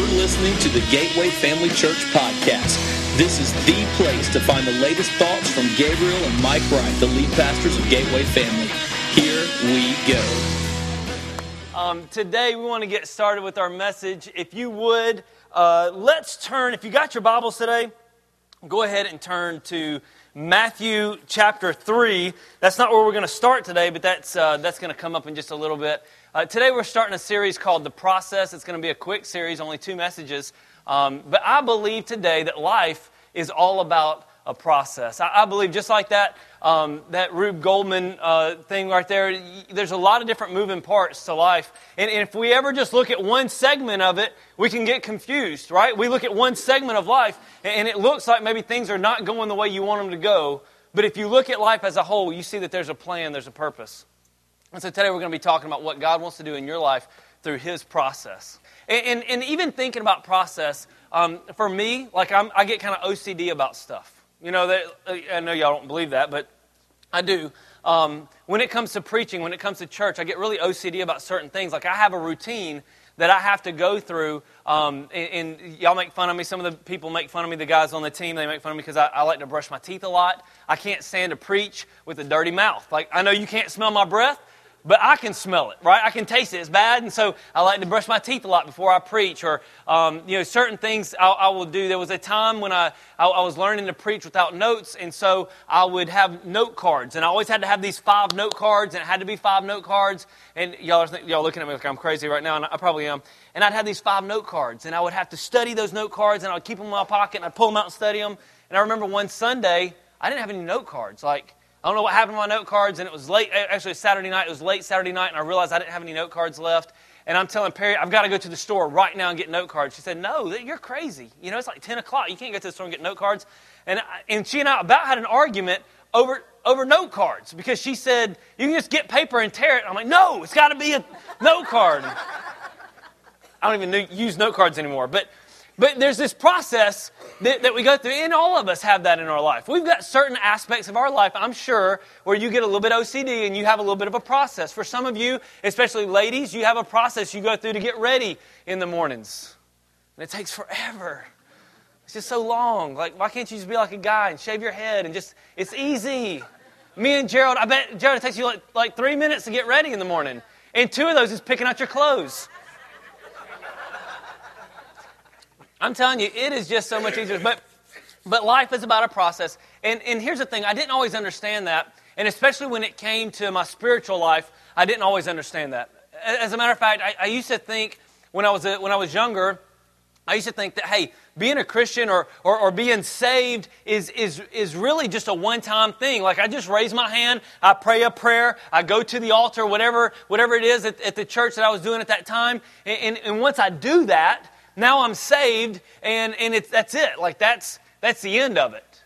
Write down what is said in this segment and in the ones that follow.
listening to the Gateway Family Church podcast. This is the place to find the latest thoughts from Gabriel and Mike Wright, the lead pastors of Gateway Family. Here we go. Today we want to get started with our message. If you would, let's turn, if you got your Bibles today, go ahead and turn to Matthew chapter 3. That's not where we're going to start today, but that's going to come up in just a little bit. Today we're starting a series called The Process. It's going to be a quick series, only 2 messages. But I believe today that life is all about a process. I believe just like that Rube Goldman thing right there, there's a lot of different moving parts to life. And if we ever just look at one segment of it, we can get confused, right? We look at one segment of life, and it looks like maybe things are not going the way you want them to go. But if you look at life as a whole, you see that there's a plan, there's a purpose. And so today we're going to be talking about what God wants to do in your life through His process. And even thinking about process, for me, like I get kind of OCD about stuff. You know, I know y'all don't believe that, but I do. When it comes to preaching, when it comes to church, I get really OCD about certain things. Like I have a routine that I have to go through, and y'all make fun of me. Some of the people make fun of me, the guys on the team, they make fun of me because I like to brush my teeth a lot. I can't stand to preach with a dirty mouth. Like, I know you can't smell my breath, but I can smell it, right? I can taste it. It's bad, and so I like to brush my teeth a lot before I preach. Or, certain things I will do. There was a time when I was learning to preach without notes, and so I would have note cards. And I always had to have these 5 note cards, and it had to be 5 note cards. And y'all looking at me like I'm crazy right now, and I probably am. And I'd have these 5 note cards, and I would have to study those note cards, and I would keep them in my pocket, and I'd pull them out and study them. And I remember one Sunday, I didn't have any note cards. Like, I don't know what happened to my note cards, and it was late. Actually, it was Saturday night. It was late Saturday night, and I realized I didn't have any note cards left. And I'm telling Perry, I've got to go to the store right now and get note cards. She said, no, you're crazy. You know, it's like 10 o'clock. You can't go to the store and get note cards. And she and I about had an argument over note cards because she said, you can just get paper and tear it. I'm like, no, it's got to be a note card. I don't even use note cards anymore. But there's this process that we go through, and all of us have that in our life. We've got certain aspects of our life, I'm sure, where you get a little bit OCD and you have a little bit of a process. For some of you, especially ladies, you have a process you go through to get ready in the mornings. And it takes forever. It's just so long. Like, why can't you just be like a guy and shave your head and just, it's easy. Me and Gerald, I bet, Gerald, it takes you like 3 minutes to get ready in the morning. And 2 of those is picking out your clothes. I'm telling you, it is just so much easier. But life is about a process. And here's the thing, I didn't always understand that. And especially when it came to my spiritual life, I didn't always understand that. As a matter of fact, I used to think, when I was younger, I used to think that, hey, being a Christian or being saved is really just a one-time thing. Like, I just raise my hand, I pray a prayer, I go to the altar, whatever it is at the church that I was doing at that time. And once I do that, now I'm saved, and that's it. Like, that's the end of it.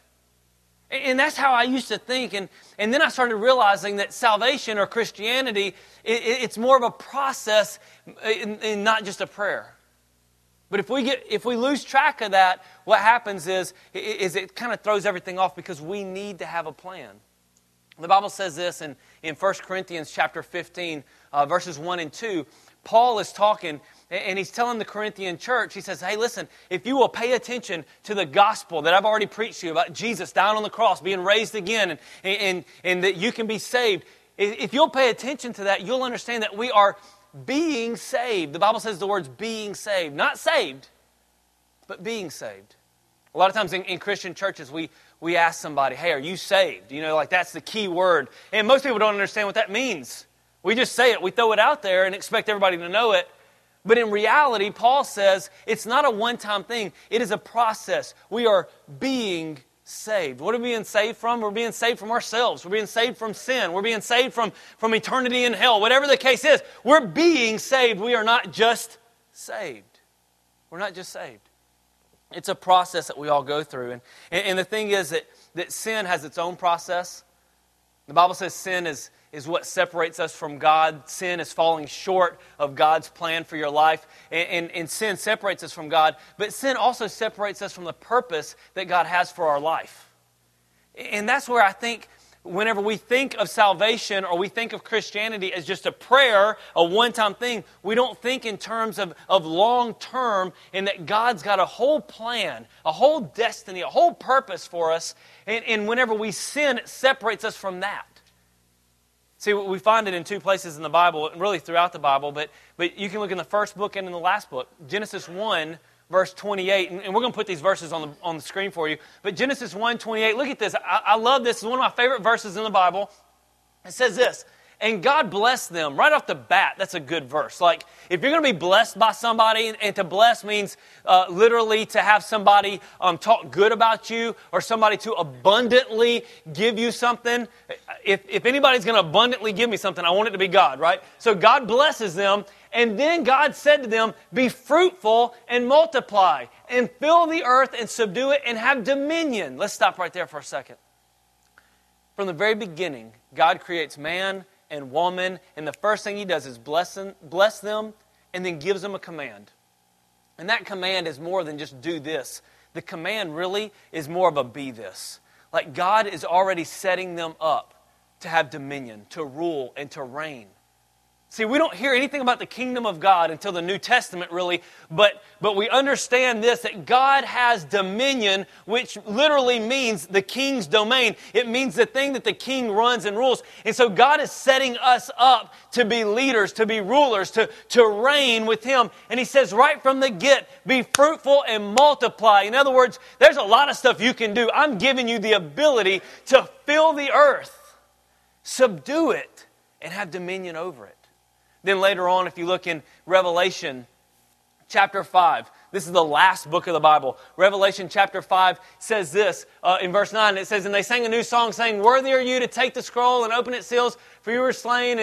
And that's how I used to think. And then I started realizing that salvation or Christianity, it's more of a process and not just a prayer. But if we lose track of that, what happens is it kind of throws everything off because we need to have a plan. The Bible says this in 1 Corinthians chapter 15, verses 1 and 2. Paul is talking, and he's telling the Corinthian church, he says, hey, listen, if you will pay attention to the gospel that I've already preached to you about Jesus down on the cross, being raised again, and that you can be saved, if you'll pay attention to that, you'll understand that we are being saved. The Bible says the words being saved. Not saved, but being saved. A lot of times in Christian churches, we ask somebody, hey, are you saved? You know, like that's the key word. And most people don't understand what that means. We just say it, we throw it out there and expect everybody to know it. But in reality, Paul says it's not a one-time thing. It is a process. We are being saved. What are we being saved from? We're being saved from ourselves. We're being saved from sin. We're being saved from eternity in hell. Whatever the case is, we're being saved. We are not just saved. We're not just saved. It's a process that we all go through. And the thing is that sin has its own process. The Bible says sin is what separates us from God. Sin is falling short of God's plan for your life. And sin separates us from God. But sin also separates us from the purpose that God has for our life. And that's where I think whenever we think of salvation or we think of Christianity as just a prayer, a one-time thing, we don't think in terms of long-term, and that God's got a whole plan, a whole destiny, a whole purpose for us. And whenever we sin, it separates us from that. See, we find it in two places in the Bible, and really throughout the Bible, but you can look in the first book and in the last book. Genesis 1, verse 28, and we're going to put these verses on the screen for you. But Genesis 1:28, look at this. I love this. It's one of my favorite verses in the Bible. It says this, and God blessed them. Right off the bat, that's a good verse. Like, if you're going to be blessed by somebody, and to bless means literally to have somebody talk good about you, or somebody to abundantly give you something. If anybody's going to abundantly give me something, I want it to be God, right? So God blesses them. And then God said to them, be fruitful and multiply and fill the earth and subdue it and have dominion. Let's stop right there for a second. From the very beginning, God creates man and woman, and the first thing He does is bless them and then gives them a command. And that command is more than just do this. The command really is more of a be this. Like God is already setting them up to have dominion, to rule, and to reign. See, we don't hear anything about the kingdom of God until the New Testament, really, but we understand this, that God has dominion, which literally means the king's domain. It means the thing that the king runs and rules. And so God is setting us up to be leaders, to be rulers, to reign with Him. And He says right from the get, be fruitful and multiply. In other words, there's a lot of stuff you can do. I'm giving you the ability to fill the earth, subdue it, and have dominion over it. Then later on, if you look in Revelation chapter 5, this is the last book of the Bible. Revelation chapter 5 says this in verse 9. It says, and they sang a new song saying, worthy are you to take the scroll and open its seals, for you were slain.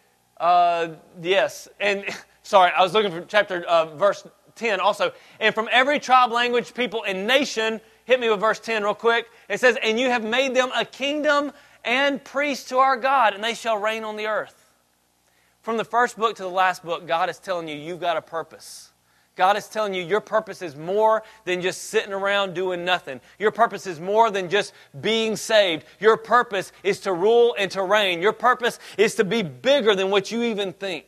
And yes, and sorry, I was looking for verse 10 also. And from every tribe, language, people, and nation, hit me with verse 10 real quick. It says, and you have made them a kingdom and priests to our God, and they shall reign on the earth. From the first book to the last book, God is telling you, you've got a purpose. God is telling you your purpose is more than just sitting around doing nothing. Your purpose is more than just being saved. Your purpose is to rule and to reign. Your purpose is to be bigger than what you even think.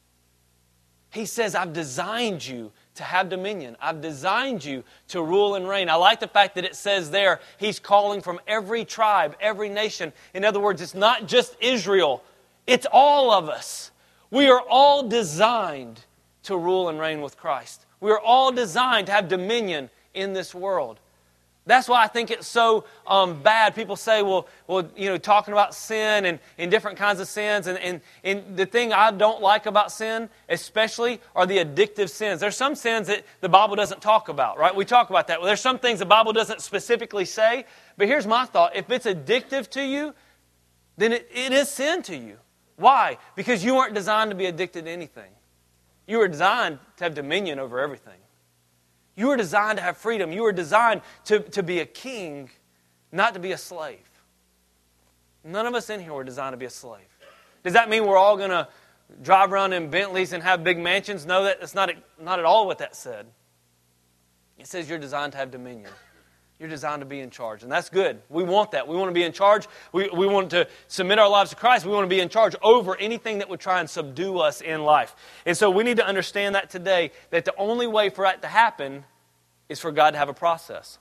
He says, I've designed you to have dominion. I've designed you to rule and reign. I like the fact that it says there, He's calling from every tribe, every nation. In other words, it's not just Israel. It's all of us. We are all designed to rule and reign with Christ. We are all designed to have dominion in this world. That's why I think it's so bad. People say, well, talking about sin and different kinds of sins. And the thing I don't like about sin, especially, are the addictive sins. There's some sins that the Bible doesn't talk about, right? We talk about that. Well, there's some things the Bible doesn't specifically say. But here's my thought. If it's addictive to you, then it is sin to you. Why? Because you weren't designed to be addicted to anything. You were designed to have dominion over everything. You were designed to have freedom. You were designed to be a king, not to be a slave. None of us in here were designed to be a slave. Does that mean we're all going to drive around in Bentleys and have big mansions? No, that's not at all what that said. It says you're designed to have dominion. You're designed to be in charge, and that's good. We want that. We want to be in charge. We want to submit our lives to Christ. We want to be in charge over anything that would try and subdue us in life. And so we need to understand that today, that the only way for that to happen is for God to have a process.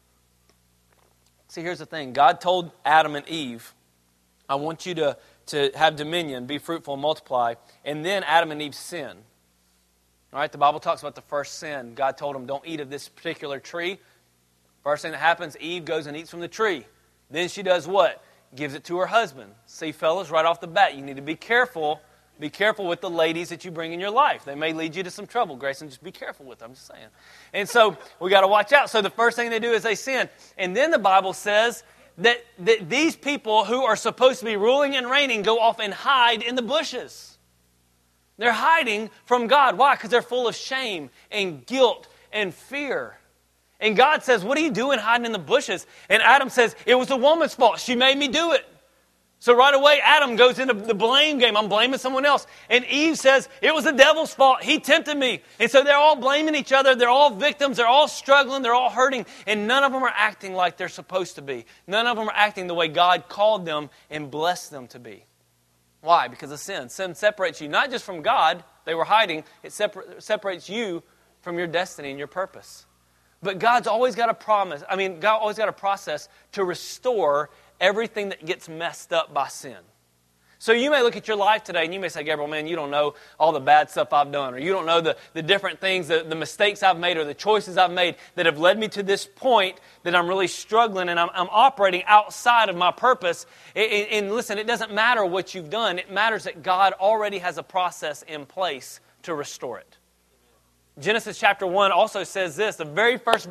See, here's the thing. God told Adam and Eve, I want you to have dominion, be fruitful, and multiply. And then Adam and Eve sin. All right, the Bible talks about the first sin. God told them, don't eat of this particular tree. First thing that happens, Eve goes and eats from the tree. Then she does what? Gives it to her husband. See, fellas, right off the bat, you need to be careful. Be careful with the ladies that you bring in your life. They may lead you to some trouble, Grayson. Just be careful with them, I'm just saying. And so we got to watch out. So the first thing they do is they sin. And then the Bible says that these people who are supposed to be ruling and reigning go off and hide in the bushes. They're hiding from God. Why? Because they're full of shame and guilt and fear. And God says, what are you doing hiding in the bushes? And Adam says, it was the woman's fault. She made me do it. So right away, Adam goes into the blame game. I'm blaming someone else. And Eve says, it was the devil's fault. He tempted me. And so they're all blaming each other. They're all victims. They're all struggling. They're all hurting. And none of them are acting like they're supposed to be. None of them are acting the way God called them and blessed them to be. Why? Because of sin. Sin separates you not just from God. They were hiding. It separates you from your destiny and your purpose. But God's always got a promise. God always got a process to restore everything that gets messed up by sin. So you may look at your life today and you may say, Gabriel, man, you don't know all the bad stuff I've done, or you don't know the different things, the mistakes I've made, or the choices I've made that have led me to this point that I'm really struggling and I'm operating outside of my purpose. And listen, it doesn't matter what you've done. It matters that God already has a process in place to restore it. Genesis chapter 1 also says this. The very first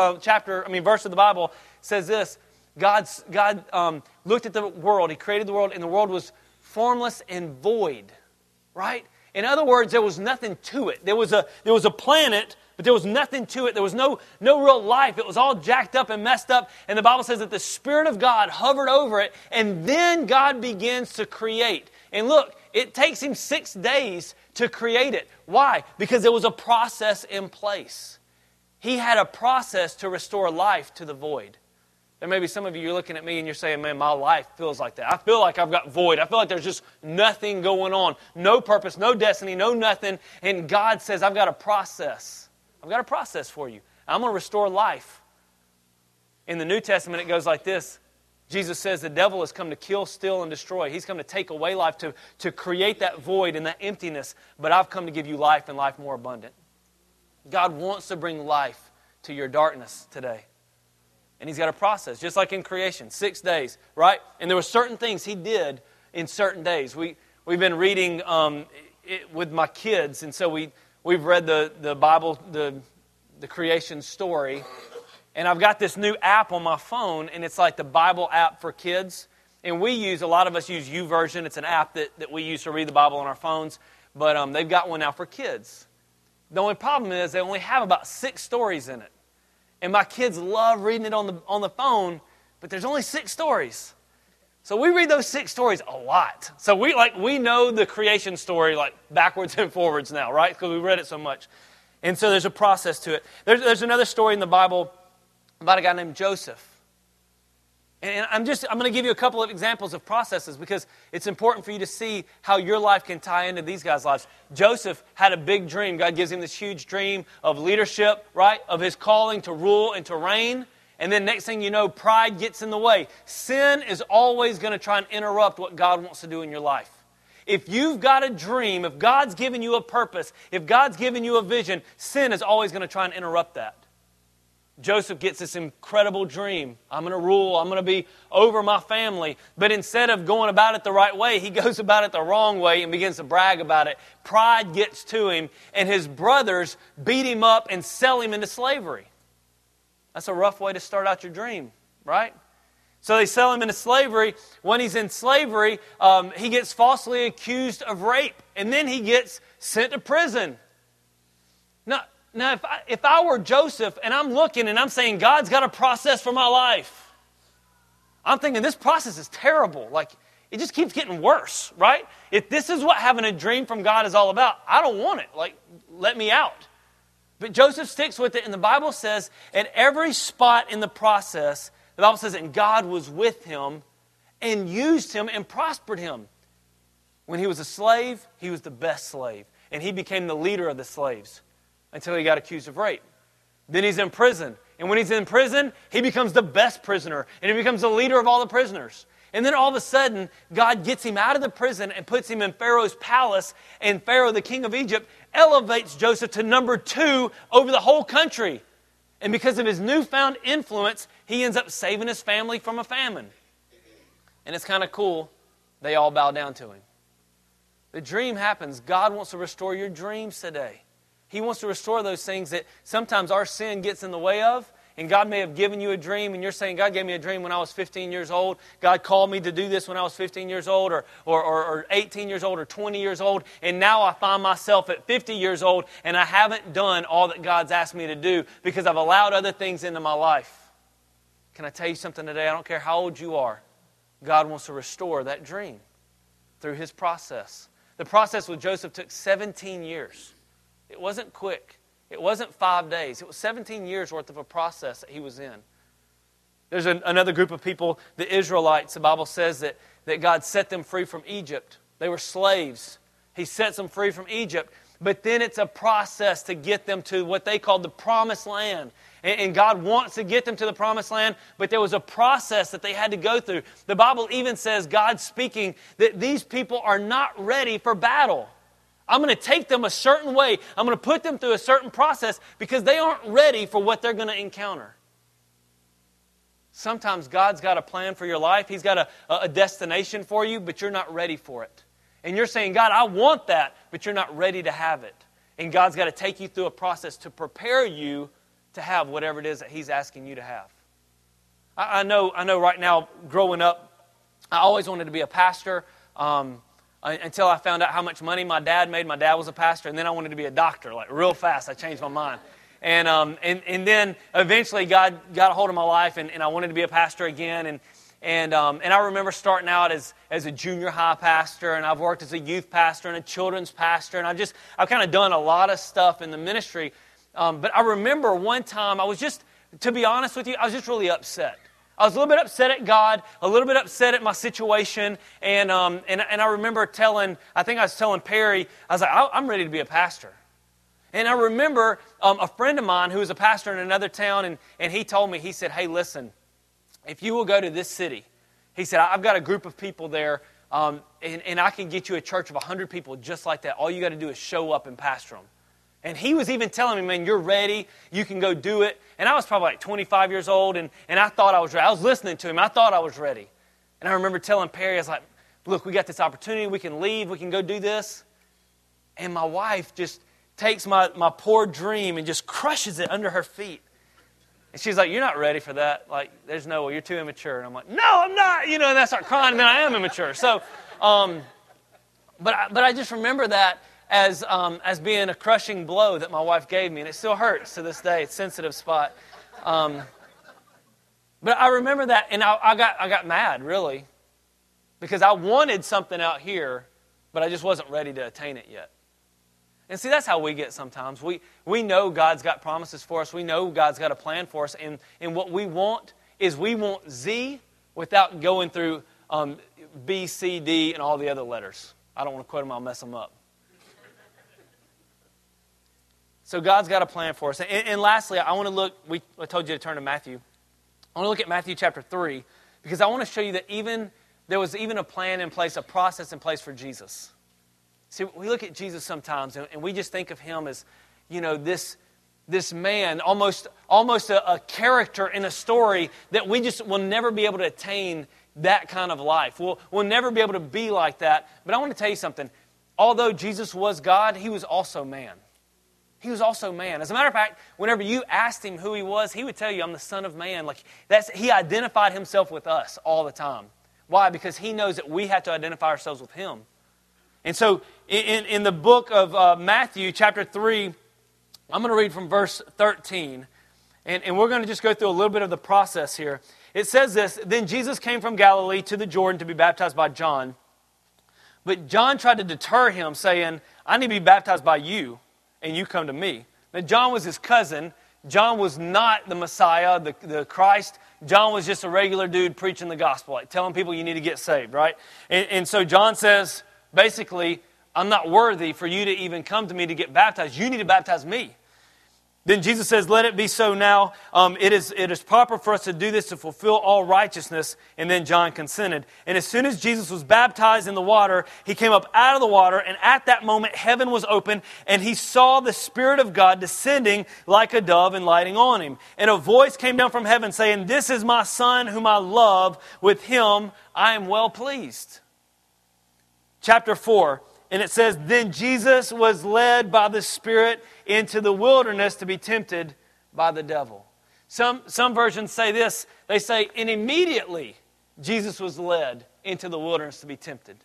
verse of the Bible says this. God looked at the world. He created the world, and the world was formless and void. Right? In other words, there was nothing to it. There was a planet, but there was nothing to it. There was no real life. It was all jacked up and messed up. And the Bible says that the Spirit of God hovered over it, and then God begins to create. And look, it takes Him 6 days to create it. Why? Because there was a process in place. He had a process to restore life to the void. There may be some of you, you're looking at me and you're saying, man, my life feels like that. I feel like I've got void. I feel like there's just nothing going on. No purpose, no destiny, no nothing. And God says, I've got a process. I've got a process for you. I'm going to restore life. In the New Testament, it goes like this. Jesus says the devil has come to kill, steal, and destroy. He's come to take away life, to create that void and that emptiness. But I've come to give you life and life more abundant. God wants to bring life to your darkness today. And He's got a process, just like in creation, 6 days, right? And there were certain things He did in certain days. We've been reading with my kids, and so we've read the Bible, the creation story. And I've got this new app on my phone, and it's like the Bible app for kids. And a lot of us use YouVersion. It's an app that we use to read the Bible on our phones. But they've got one now for kids. The only problem is they only have about 6 stories in it. And my kids love reading it on the phone, but there's only 6 stories. So we read those 6 stories a lot. So we know the creation story like backwards and forwards now, right? Because we read it so much. And so there's a process to it. There's another story in the Bible about a guy named Joseph. And I'm going to give you a couple of examples of processes because it's important for you to see how your life can tie into these guys' lives. Joseph had a big dream. God gives him this huge dream of leadership, right? Of his calling to rule and to reign. And then next thing you know, pride gets in the way. Sin is always going to try and interrupt what God wants to do in your life. If you've got a dream, if God's given you a purpose, if God's given you a vision, sin is always going to try and interrupt that. Joseph gets this incredible dream. I'm going to rule. I'm going to be over my family. But instead of going about it the right way, he goes about it the wrong way and begins to brag about it. Pride gets to him, and his brothers beat him up and sell him into slavery. That's a rough way to start out your dream, right? So they sell him into slavery. When he's in slavery, he gets falsely accused of rape, and then he gets sent to prison. Now, if I were Joseph and I'm looking and I'm saying, God's got a process for my life, I'm thinking this process is terrible. Like, it just keeps getting worse, right? If this is what having a dream from God is all about, I don't want it. Like, let me out. But Joseph sticks with it, and the Bible says at every spot in the process, the Bible says that God was with him and used him and prospered him. When he was a slave, he was the best slave. And he became the leader of the slaves until he got accused of rape. Then he's in prison. And when he's in prison, he becomes the best prisoner. And he becomes the leader of all the prisoners. And then all of a sudden, God gets him out of the prison and puts him in Pharaoh's palace. And Pharaoh, the king of Egypt, elevates Joseph to number 2 over the whole country. And because of his newfound influence, he ends up saving his family from a famine. And it's kind of cool. They all bow down to him. The dream happens. God wants to restore your dreams today. He wants to restore those things that sometimes our sin gets in the way of. And God may have given you a dream, and you're saying, God gave me a dream when I was 15 years old. God called me to do this when I was 15 years old, or 18 years old, or 20 years old. And now I find myself at 50 years old, and I haven't done all that God's asked me to do because I've allowed other things into my life. Can I tell you something today? I don't care how old you are. God wants to restore that dream through His process. The process with Joseph took 17 years. It wasn't quick. It wasn't 5 days. It was 17 years worth of a process that he was in. There's another group of people, the Israelites. The Bible says that God set them free from Egypt. They were slaves. He sets them free from Egypt. But then it's a process to get them to what they called the Promised Land. And God wants to get them to the Promised Land, but there was a process that they had to go through. The Bible even says, God speaking, that these people are not ready for battle. I'm going to take them a certain way. I'm going to put them through a certain process because they aren't ready for what they're going to encounter. Sometimes God's got a plan for your life. He's got a destination for you, but you're not ready for it. And you're saying, God, I want that, but you're not ready to have it. And God's got to take you through a process to prepare you to have whatever it is that He's asking you to have. I know right now, growing up, I always wanted to be a pastor until I found out how much money my dad made. My dad was a pastor, and then I wanted to be a doctor. Like real fast, I changed my mind. And then eventually God got a hold of my life, and I wanted to be a pastor again. And I remember starting out as a junior high pastor, and I've worked as a youth pastor and a children's pastor, and I've kind of done a lot of stuff in the ministry. But I remember one time to be honest with you, I was just really upset. I was a little bit upset at God, a little bit upset at my situation, and I remember I think I was telling Perry, I was like, I'm ready to be a pastor. And I remember a friend of mine who was a pastor in another town, and he told me, he said, hey, listen, if you will go to this city, he said, I've got a group of people there, and I can get you a church of 100 people just like that. All you got to do is show up and pastor them. And he was even telling me, man, you're ready. You can go do it. And I was probably like 25 years old, and I thought I was ready. I was listening to him. I thought I was ready. And I remember telling Perry, I was like, look, we got this opportunity. We can leave. We can go do this. And my wife just takes my poor dream and just crushes it under her feet. And she's like, you're not ready for that. Like, there's no way. You're too immature. And I'm like, no, I'm not. And I start crying, and then I am immature. So, but I just remember that as being a crushing blow that my wife gave me, and it still hurts to this day. It's a sensitive spot. But I remember that, and I got mad, really, because I wanted something out here, but I just wasn't ready to attain it yet. And see, that's how we get sometimes. We know God's got promises for us. We know God's got a plan for us, and what we want is we want Z without going through B, C, D, and all the other letters. I don't want to quote them. I'll mess them up. So God's got a plan for us. And lastly, I want to look, I told you to turn to Matthew. I want to look at Matthew chapter 3, because I want to show you that there was even a plan in place, a process in place for Jesus. See, we look at Jesus sometimes, and we just think of Him as, this man, almost a character in a story that we just will never be able to attain that kind of life. We'll never be able to be like that. But I want to tell you something. Although Jesus was God, He was also man. He was also man. As a matter of fact, whenever you asked Him who He was, He would tell you, I'm the Son of Man. He identified Himself with us all the time. Why? Because He knows that we have to identify ourselves with Him. And so in the book of Matthew, chapter 3, I'm going to read from verse 13. And we're going to just go through a little bit of the process here. It says this, then Jesus came from Galilee to the Jordan to be baptized by John. But John tried to deter Him, saying, I need to be baptized by you, and you come to me. Now, John was his cousin. John was not the Messiah, the Christ. John was just a regular dude preaching the gospel, like telling people you need to get saved, right? And so John says, basically, I'm not worthy for you to even come to me to get baptized. You need to baptize me. Then Jesus says, let it be so now. It is proper for us to do this to fulfill all righteousness. And then John consented. And as soon as Jesus was baptized in the water, He came up out of the water. And at that moment, heaven was open. And He saw the Spirit of God descending like a dove and lighting on Him. And a voice came down from heaven saying, this is my Son whom I love. With Him I am well pleased. Chapter 4. And it says, then Jesus was led by the Spirit into the wilderness to be tempted by the devil. Some versions say this. They say, and immediately Jesus was led into the wilderness to be tempted.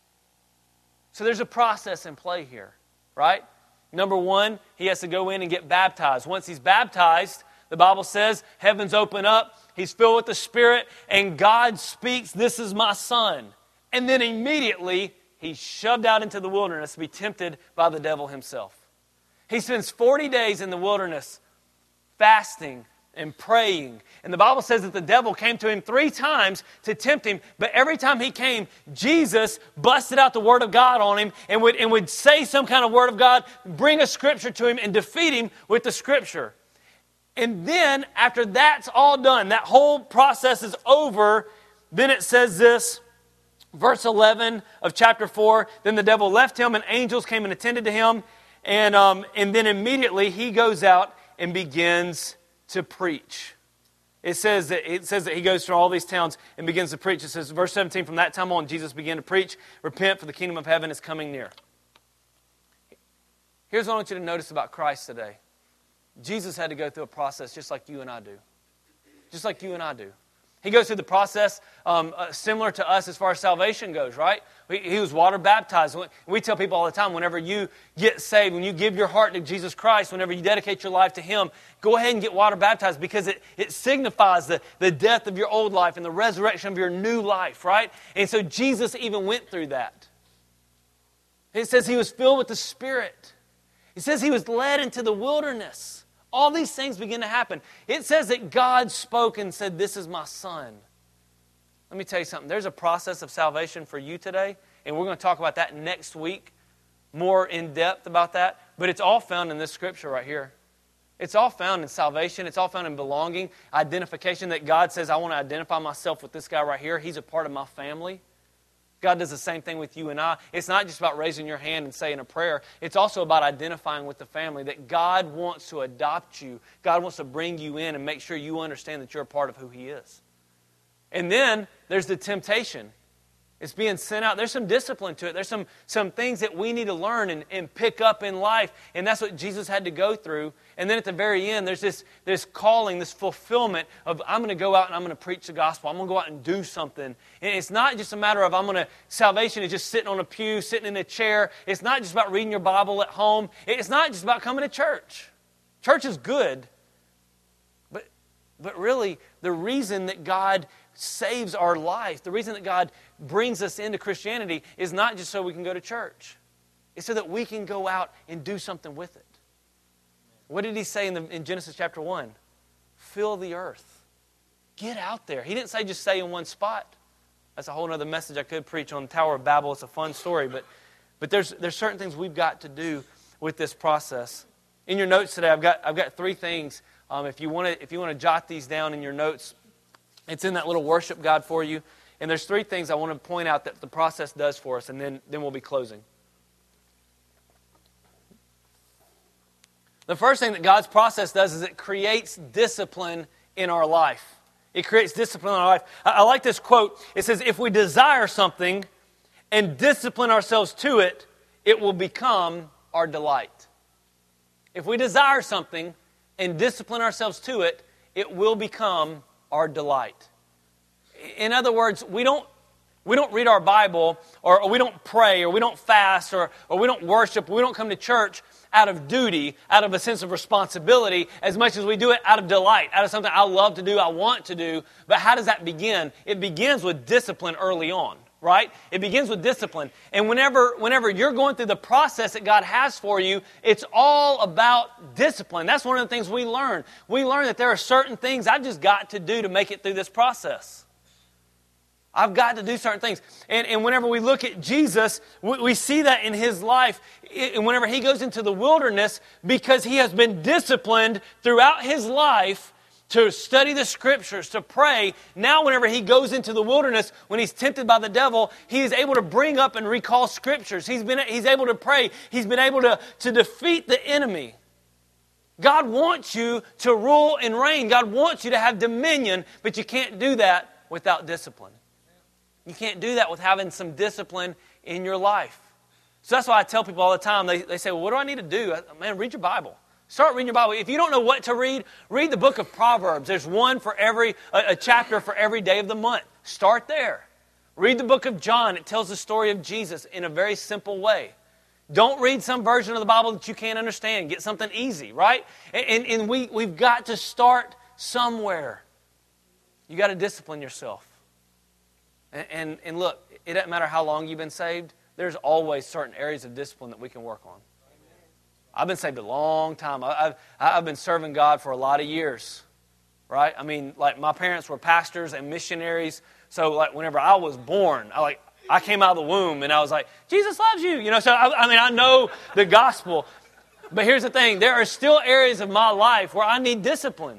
So there's a process in play here, right? Number one, He has to go in and get baptized. Once He's baptized, The Bible says heavens open up, he's filled with the Spirit, and God speaks, "This is my Son." And then immediately, he's shoved out into the wilderness to be tempted by the devil himself. He spends 40 days in the wilderness fasting and praying. And the Bible says that the devil came to him 3 times to tempt him, but every time he came, Jesus busted out the Word of God on him and would say some kind of Word of God, bring a Scripture to him and defeat him with the Scripture. And then, after that's all done, that whole process is over, then it says this, verse 11 of chapter 4, "Then the devil left him and angels came and attended to him, and then immediately he goes out and begins to preach." It says that he goes through all these towns and begins to preach. It says, verse 17, "From that time on, Jesus began to preach, 'Repent, for the kingdom of heaven is coming near.'" Here's what I want you to notice about Christ today. Jesus had to go through a process just like you and I do. Just like you and I do. He goes through the process similar to us as far as salvation goes, right? He was water baptized. We tell people all the time, whenever you get saved, when you give your heart to Jesus Christ, whenever you dedicate your life to Him, go ahead and get water baptized because it signifies the death of your old life and the resurrection of your new life, right? And so Jesus even went through that. It says He was filled with the Spirit. It says He was led into the wilderness. All these things begin to happen. It says that God spoke and said, "This is my Son." Let me tell you something. There's a process of salvation for you today, and we're going to talk about that next week, more in depth about that. But it's all found in this scripture right here. It's all found in salvation. It's all found in belonging, identification, that God says, "I want to identify myself with this guy right here. He's a part of my family." God does the same thing with you and I. It's not just about raising your hand and saying a prayer. It's also about identifying with the family, that God wants to adopt you. God wants to bring you in and make sure you understand that you're a part of who He is. And then there's the temptation. It's being sent out. There's some discipline to it. There's some things that we need to learn and pick up in life. And that's what Jesus had to go through. And then at the very end, there's this calling, this fulfillment of, I'm going to go out and I'm going to preach the gospel. I'm going to go out and do something. And it's not just a matter of salvation is just sitting on a pew, sitting in a chair. It's not just about reading your Bible at home. It's not just about coming to church. Church is good. But really, the reason that God saves our life, the reason that God brings us into Christianity is not just so we can go to church. It's so that we can go out and do something with it. What did He say in Genesis chapter 1? Fill the earth. Get out there. He didn't say just stay in one spot. That's a whole other message I could preach on the Tower of Babel. It's a fun story, but there's certain things we've got to do with this process. In your notes today, I've got 3 things. If you want to jot these down in your notes, it's in that little worship guide for you. And there's 3 things I want to point out that the process does for us, and then we'll be closing. The first thing that God's process does is it creates discipline in our life. It creates discipline in our life. I like this quote. It says, "If we desire something and discipline ourselves to it, it will become our delight." If we desire something and discipline ourselves to it, it will become our delight. In other words, we don't read our Bible, or we don't pray, or we don't fast, or we don't worship, or we don't come to church out of duty, out of a sense of responsibility, as much as we do it out of delight, out of something I love to do, I want to do. But how does that begin? It begins with discipline early on, right? It begins with discipline. And whenever you're going through the process that God has for you, it's all about discipline. That's one of the things we learn. We learn that there are certain things I've just got to do to make it through this process. I've got to do certain things. And whenever we look at Jesus, we see that in His life. And whenever He goes into the wilderness, because He has been disciplined throughout His life to study the Scriptures, to pray, now whenever He goes into the wilderness, when He's tempted by the devil, He is able to bring up and recall Scriptures. He's able to pray. He's been able to defeat the enemy. God wants you to rule and reign. God wants you to have dominion, but you can't do that without discipline. You can't do that with having some discipline in your life. So that's why I tell people all the time, they say, well, what do I need to do? Man, read your Bible. Start reading your Bible. If you don't know what to read the book of Proverbs. There's one for a chapter for every day of the month. Start there. Read the book of John. It tells the story of Jesus in a very simple way. Don't read some version of the Bible that you can't understand. Get something easy, right? And we've got to start somewhere. You got to discipline yourself. And look, it doesn't matter how long you've been saved. There's always certain areas of discipline that we can work on. I've been saved a long time. I've been serving God for a lot of years, right? I mean, like my parents were pastors and missionaries. So like whenever I was born, I came out of the womb and I was like, Jesus loves you. You know, so I know the gospel. But here's the thing. There are still areas of my life where I need discipline.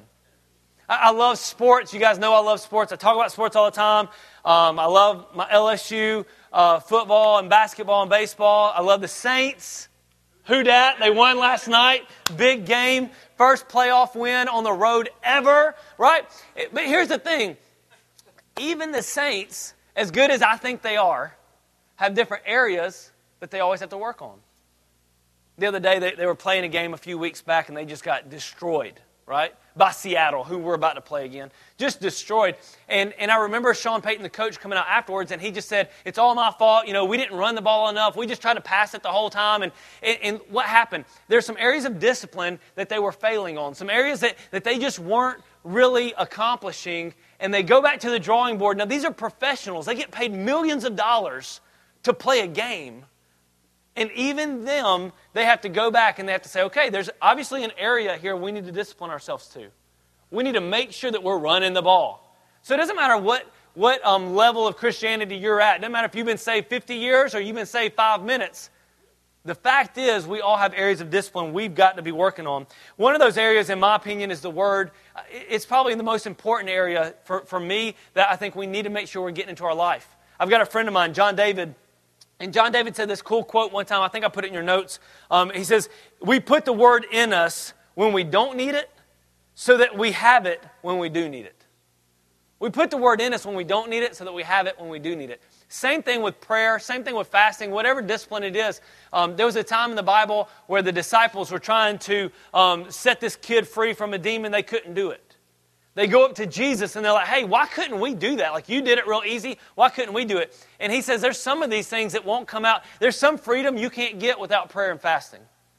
I love sports. You guys know I love sports. I talk about sports all the time. I love my LSU football and basketball and baseball. I love the Saints. Who dat? They won last night. Big game. First playoff win on the road ever. Right? But here's the thing. Even the Saints, as good as I think they are, have different areas that they always have to work on. The other day, they were playing a game a few weeks back, and they just got destroyed, right? By Seattle, who we're about to play again. Just destroyed. And I remember Sean Payton, the coach, coming out afterwards, and he just said, it's all my fault. You know, we didn't run the ball enough. We just tried to pass it the whole time. And what happened? There's some areas of discipline that they were failing on. Some areas that they just weren't really accomplishing. And they go back to the drawing board. Now, these are professionals. They get paid millions of dollars to play a game. And even them, they have to go back and they have to say, okay, there's obviously an area here we need to discipline ourselves to. We need to make sure that we're running the ball. So it doesn't matter what level of Christianity you're at. It doesn't matter if you've been saved 50 years or you've been saved 5 minutes. The fact is we all have areas of discipline we've got to be working on. One of those areas, in my opinion, is the Word. It's probably the most important area for me that I think we need to make sure we're getting into our life. I've got a friend of mine, John David. And John David said this cool quote one time. I think I put it in your notes. He says, we put the Word in us when we don't need it so that we have it when we do need it. We put the Word in us when we don't need it so that we have it when we do need it. Same thing with prayer, same thing with fasting, whatever discipline it is. There was a time in the Bible where the disciples were trying to set this kid free from a demon. They couldn't do it. They go up to Jesus and they're like, hey, why couldn't we do that? Like, you did it real easy. Why couldn't we do it? And he says there's some of these things that won't come out. There's some freedom you can't get without prayer and fasting.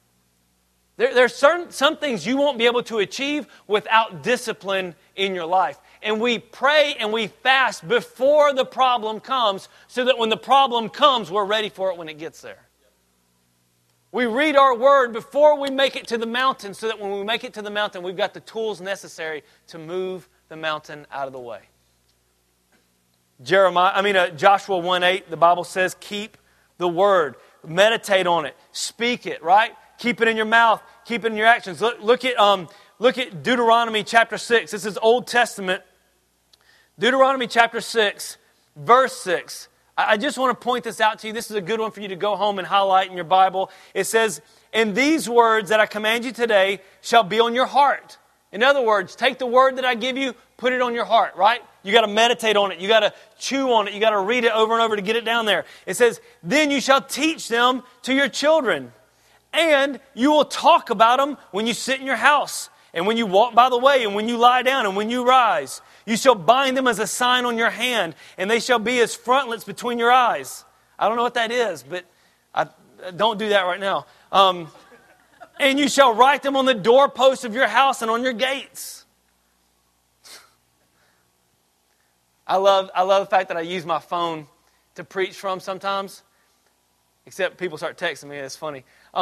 There's some things you won't be able to achieve without discipline in your life. And we pray and we fast before the problem comes so that when the problem comes, we're ready for it when it gets there. We read our Word before we make it to the mountain so that when we make it to the mountain, we've got the tools necessary to move the mountain out of the way. Joshua 1:8, the Bible says, keep the Word. Meditate on it. Speak it, right? Keep it in your mouth. Keep it in your actions. Look at Deuteronomy chapter 6. This is Old Testament. Deuteronomy chapter 6, verse 6. I just want to point this out to you. This is a good one for you to go home and highlight in your Bible. It says, and these words that I command you today shall be on your heart. In other words, take the word that I give you, put it on your heart, right? You got to meditate on it. You got to chew on it. You got to read it over and over to get it down there. It says, then you shall teach them to your children, and you will talk about them when you sit in your house, and when you walk by the way, and when you lie down, and when you rise. You shall bind them as a sign on your hand, and they shall be as frontlets between your eyes. I don't know what that is, but I don't do that right now. And you shall write them on the doorposts of your house and on your gates. I love the fact that I use my phone to preach from sometimes. Except people start texting me. It's funny.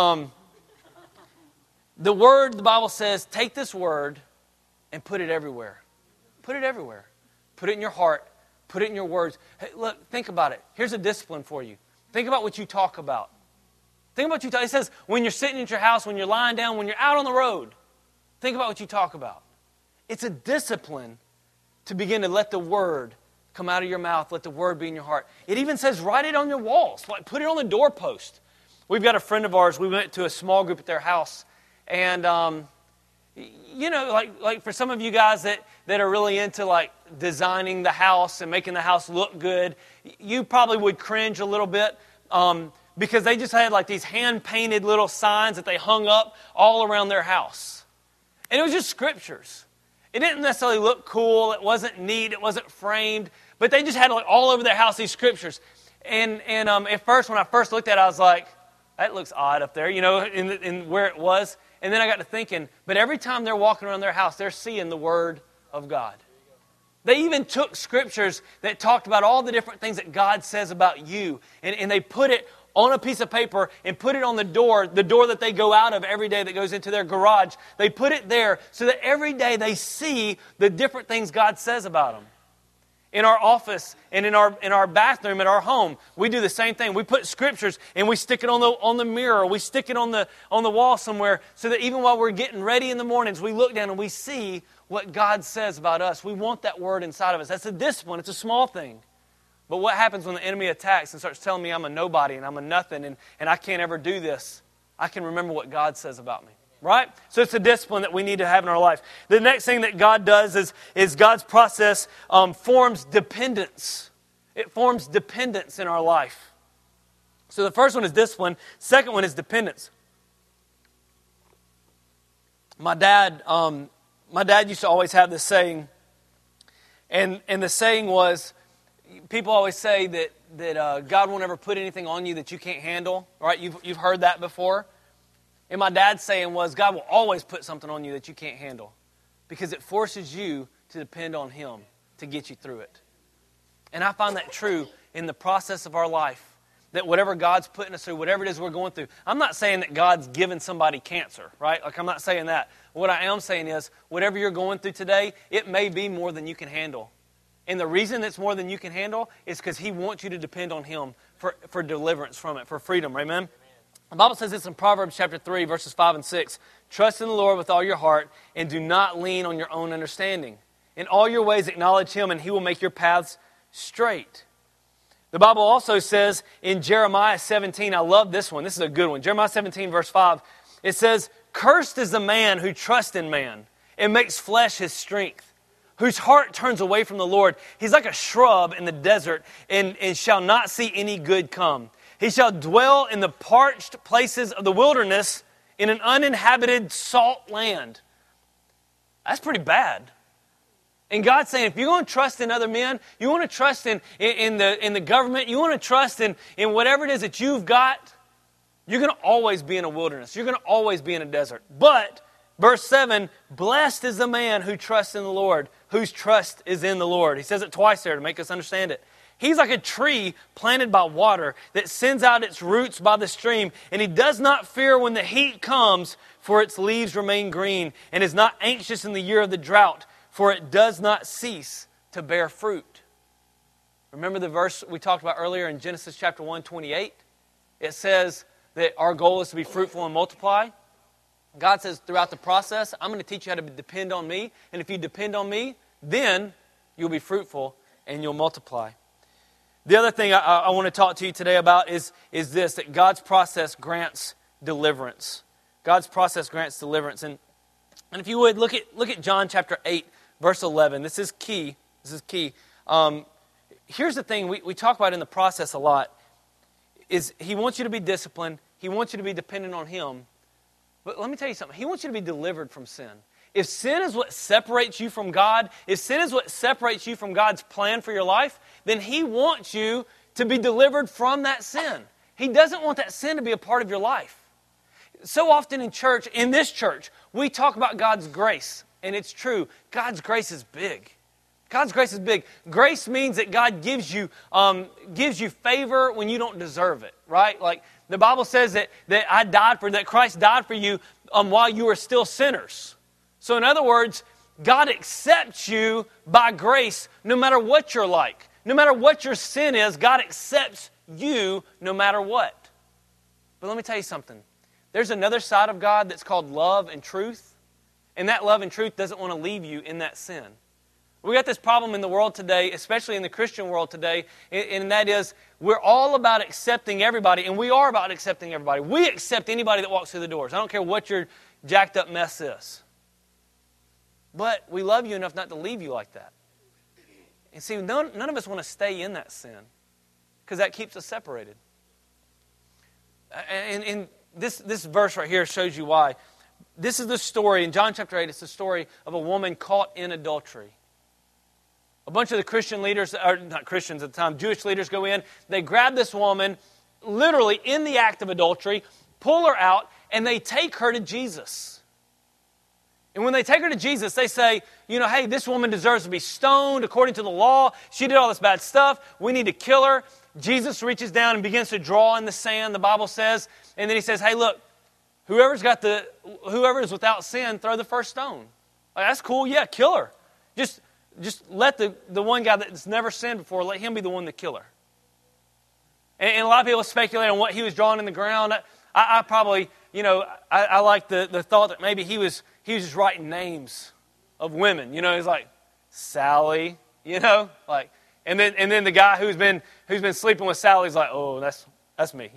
The Word, the Bible says, take this Word and put it everywhere. Put it everywhere. Put it in your heart. Put it in your words. Hey, look, think about it. Here's a discipline for you. Think about what you talk about. Think about what you talk. It says when you're sitting at your house, when you're lying down, when you're out on the road. Think about what you talk about. It's a discipline to begin to let the Word come out of your mouth. Let the Word be in your heart. It even says write it on your walls. Like, put it on the doorpost. We've got a friend of ours. We went to a small group at their house. And like for some of you guys that are really into like designing the house and making the house look good, you probably would cringe a little bit because they just had like these hand-painted little signs that they hung up all around their house. And it was just scriptures. It didn't necessarily look cool. It wasn't neat. It wasn't framed. But they just had like all over their house these scriptures. And at first, when I first looked at it, I was like, that looks odd up there, in where it was. And then I got to thinking, but every time they're walking around their house, they're seeing the Word of God. They even took scriptures that talked about all the different things that God says about you, and they put it on a piece of paper and put it on the door that they go out of every day that goes into their garage. They put it there so that every day they see the different things God says about them. In our office and in our bathroom at our home, we do the same thing. We put scriptures and we stick it on the mirror. We stick it on the wall somewhere so that even while we're getting ready in the mornings, we look down and we see what God says about us. We want that word inside of us. That's a discipline. It's a small thing. But what happens when the enemy attacks and starts telling me I'm a nobody and I'm a nothing and I can't ever do this? I can remember what God says about me. Right? So it's a discipline that we need to have in our life. The next thing that God does is God's process forms dependence. It forms dependence in our life. So the first one is discipline. Second one is dependence. My dad used to always have this saying, and the saying was, people always say that God won't ever put anything on you that you can't handle. Right? You've heard that before. And my dad's saying was, God will always put something on you that you can't handle because it forces you to depend on Him to get you through it. And I find that true in the process of our life, that whatever God's putting us through, whatever it is we're going through, I'm not saying that God's given somebody cancer, right? Like, I'm not saying that. What I am saying is, whatever you're going through today, it may be more than you can handle. And the reason it's more than you can handle is because He wants you to depend on Him for deliverance from it, for freedom, amen? The Bible says this in Proverbs chapter 3, verses 5 and 6. Trust in the Lord with all your heart and do not lean on your own understanding. In all your ways acknowledge Him and He will make your paths straight. The Bible also says in Jeremiah 17, I love this one. This is a good one. Jeremiah 17, verse 5. It says, cursed is the man who trusts in man and makes flesh his strength, whose heart turns away from the Lord. He's like a shrub in the desert and shall not see any good come. He shall dwell in the parched places of the wilderness in an uninhabited salt land. That's pretty bad. And God's saying, if you're going to trust in other men, you want to trust in the government, you want to trust in whatever it is that you've got, you're going to always be in a wilderness. You're going to always be in a desert. But, verse 7, blessed is the man who trusts in the Lord, whose trust is in the Lord. He says it twice there to make us understand it. He's like a tree planted by water that sends out its roots by the stream, and he does not fear when the heat comes, for its leaves remain green, and is not anxious in the year of the drought, for it does not cease to bear fruit. Remember the verse we talked about earlier in Genesis chapter 1:28? It says that our goal is to be fruitful and multiply. God says throughout the process, I'm going to teach you how to depend on me, and if you depend on me, then you'll be fruitful and you'll multiply. The other thing I want to talk to you today about is this, that God's process grants deliverance. God's process grants deliverance. And if you would, look at John chapter 8, verse 11. This is key. Here's the thing we talk about in the process a lot, is He wants you to be disciplined. He wants you to be dependent on Him. But let me tell you something. He wants you to be delivered from sin. If sin is what separates you from God, if sin is what separates you from God's plan for your life, then He wants you to be delivered from that sin. He doesn't want that sin to be a part of your life. So often in this church, we talk about God's grace. And it's true. God's grace is big. God's grace is big. Grace means that God gives you favor when you don't deserve it, right? Like the Bible says that Christ died for you while you were still sinners. So in other words, God accepts you by grace no matter what you're like. No matter what your sin is, God accepts you no matter what. But let me tell you something. There's another side of God that's called love and truth. And that love and truth doesn't want to leave you in that sin. We got this problem in the world today, especially in the Christian world today, and that is we're all about accepting everybody, and we are about accepting everybody. We accept anybody that walks through the doors. I don't care what your jacked up mess is. But we love you enough not to leave you like that. And see, none of us want to stay in that sin because that keeps us separated. And this verse right here shows you why. This is the story, in John chapter 8, it's the story of a woman caught in adultery. A bunch of the Christian leaders, or not Christians at the time, Jewish leaders go in, they grab this woman, literally in the act of adultery, pull her out, and they take her to Jesus. And when they take her to Jesus, they say, hey, this woman deserves to be stoned according to the law. She did all this bad stuff. We need to kill her. Jesus reaches down and begins to draw in the sand, the Bible says. And then he says, hey, look, whoever is without sin, throw the first stone. Like, that's cool. Yeah, kill her. Just let the one guy that's never sinned before, let him be the one to kill her. And a lot of people speculate on what he was drawing in the ground. I probably, I like the thought that maybe he was just writing names of women. He's like, Sally, like, and then the guy who's been sleeping with Sally's like, oh, that's me,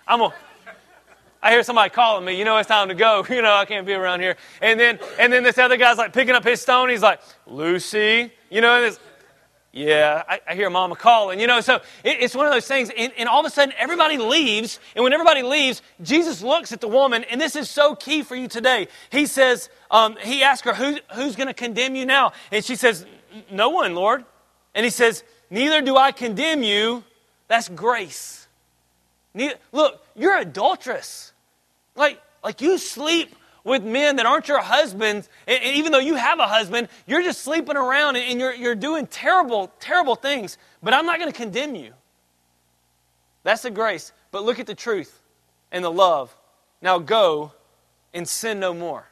I hear somebody calling me, it's time to go, I can't be around here. And then this other guy's like picking up his stone, he's like, Lucy, yeah, I hear Mama calling, so it's one of those things, and all of a sudden everybody leaves, and when everybody leaves, Jesus looks at the woman, and this is so key for you today. He says, he asks her, who's going to condemn you now? And she says, no one, Lord. And he says, neither do I condemn you. That's grace. Look, you're adulterous. Like you sleep with men that aren't your husbands, and even though you have a husband, you're just sleeping around and you're doing terrible, terrible things. But I'm not going to condemn you. That's the grace. But look at the truth and the love. Now go and sin no more.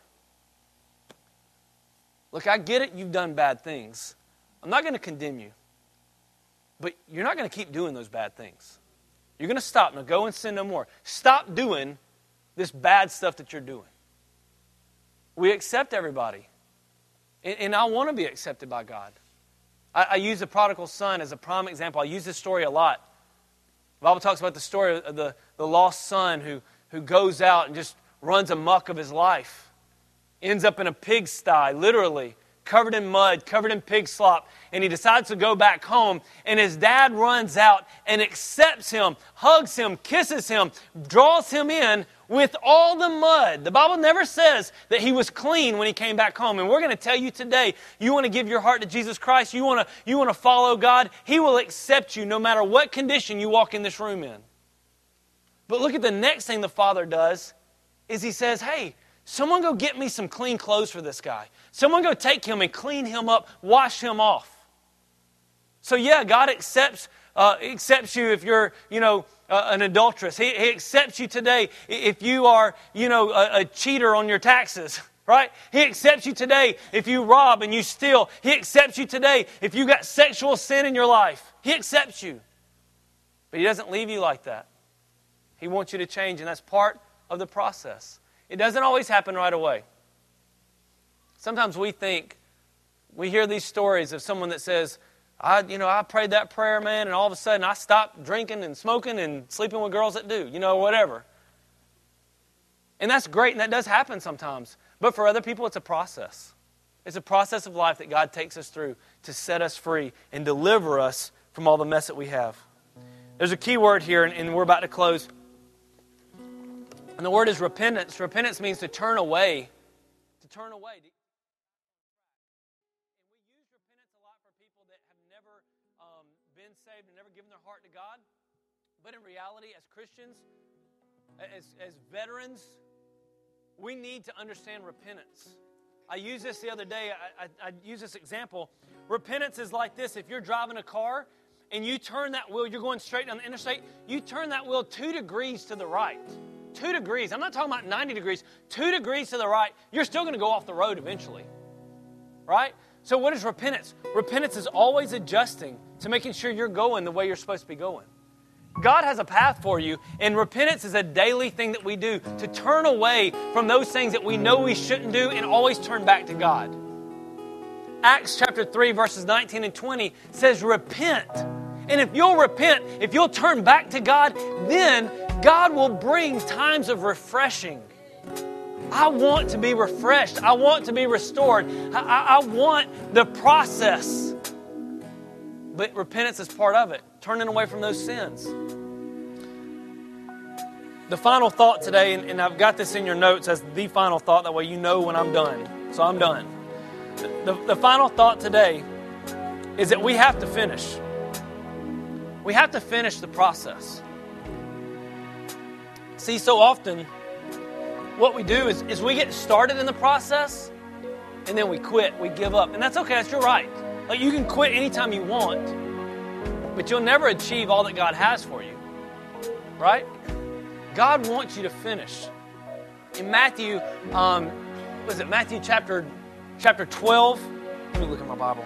Look, I get it. You've done bad things. I'm not going to condemn you. But you're not going to keep doing those bad things. You're going to stop. Now go and sin no more. Stop doing this bad stuff that you're doing. We accept everybody. And I want to be accepted by God. I use the prodigal son as a prime example. I use this story a lot. The Bible talks about the story of the lost son who goes out and just runs amok of his life. Ends up in a pigsty, literally, covered in mud, covered in pig slop. And he decides to go back home. And his dad runs out and accepts him, hugs him, kisses him, draws him in with all the mud. The Bible never says that he was clean when he came back home. And we're going to tell you today, you want to give your heart to Jesus Christ, you want to follow God, He will accept you no matter what condition you walk in this room in. But look at the next thing the Father does, is He says, hey, someone go get me some clean clothes for this guy. Someone go take him and clean him up, wash him off. So yeah, God accepts you if you're, an adulteress. He accepts you today if you are, a cheater on your taxes, right? He accepts you today if you rob and you steal. He accepts you today if you got sexual sin in your life. He accepts you. But He doesn't leave you like that. He wants you to change, and that's part of the process. It doesn't always happen right away. Sometimes we hear these stories of someone that says, I prayed that prayer, man, and all of a sudden I stopped drinking and smoking and sleeping with girls that do, whatever. And that's great, and that does happen sometimes. But for other people, it's a process. It's a process of life that God takes us through to set us free and deliver us from all the mess that we have. There's a key word here, and we're about to close. And the word is repentance. Repentance means to turn away. To turn away. Saved and never given their heart to God. But in reality, as Christians, as veterans, we need to understand repentance. I used this the other day. I used this example. Repentance is like this. If you're driving a car and you turn that wheel, you're going straight down the interstate, you turn that wheel 2 degrees to the right. 2 degrees. I'm not talking about 90 degrees. 2 degrees to the right, you're still going to go off the road eventually. Right? So what is repentance? Repentance is always adjusting to making sure you're going the way you're supposed to be going. God has a path for you, and repentance is a daily thing that we do to turn away from those things that we know we shouldn't do and always turn back to God. Acts chapter 3, verses 19 and 20 says, repent. And if you'll repent, if you'll turn back to God, then God will bring times of refreshing. I want to be refreshed. I want to be restored. I want the process. But repentance is part of it. Turning away from those sins. The final thought today, and I've got this in your notes as the final thought, that way you know when I'm done. So I'm done. The final thought today is that we have to finish. We have to finish the process. See, so often, what we do is we get started in the process, and then we quit, we give up. And that's okay, that's your right. Like, you can quit anytime you want, but you'll never achieve all that God has for you, right? God wants you to finish. In Matthew, Matthew chapter 12? Let me look at my Bible.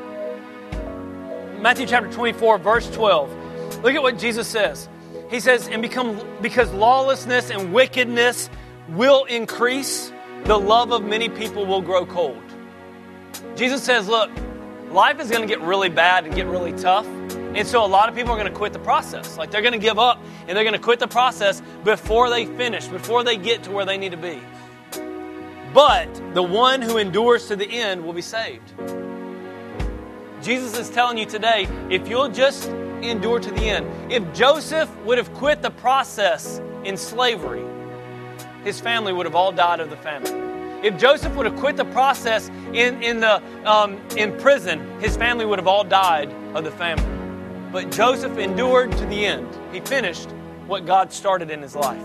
Matthew chapter 24, verse 12. Look at what Jesus says. He says, because lawlessness and wickedness will increase, the love of many people will grow cold. Jesus says, look, life is going to get really bad and get really tough. And so a lot of people are going to quit the process. Like, they're going to give up and they're going to quit the process before they finish, before they get to where they need to be. But the one who endures to the end will be saved. Jesus is telling you today, if you'll just endure to the end. If Joseph would have quit the process in slavery, his family would have all died of the famine. If Joseph would have quit the process in prison, his family would have all died of the famine. But Joseph endured to the end. He finished what God started in his life.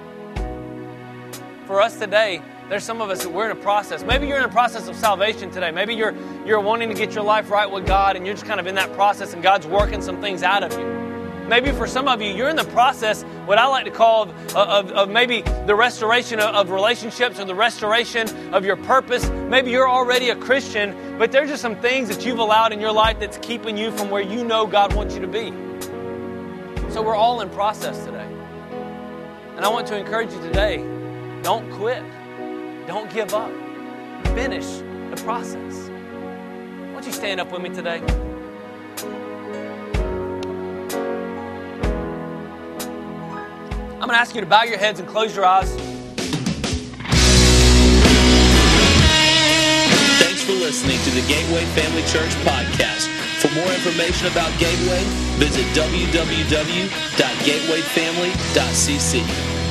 For us today, there's some of us that we're in a process. Maybe you're in a process of salvation today. Maybe you're wanting to get your life right with God, and you're just kind of in that process, and God's working some things out of you. Maybe for some of you, you're in the process, what I like to call of maybe the restoration of relationships or the restoration of your purpose. Maybe you're already a Christian, but there's just some things that you've allowed in your life that's keeping you from where you know God wants you to be. So we're all in process today. And I want to encourage you today, don't quit. Don't give up. Finish the process. Why don't you stand up with me today? I'm going to ask you to bow your heads and close your eyes. Thanks for listening to the Gateway Family Church podcast. For more information about Gateway, visit www.gatewayfamily.cc.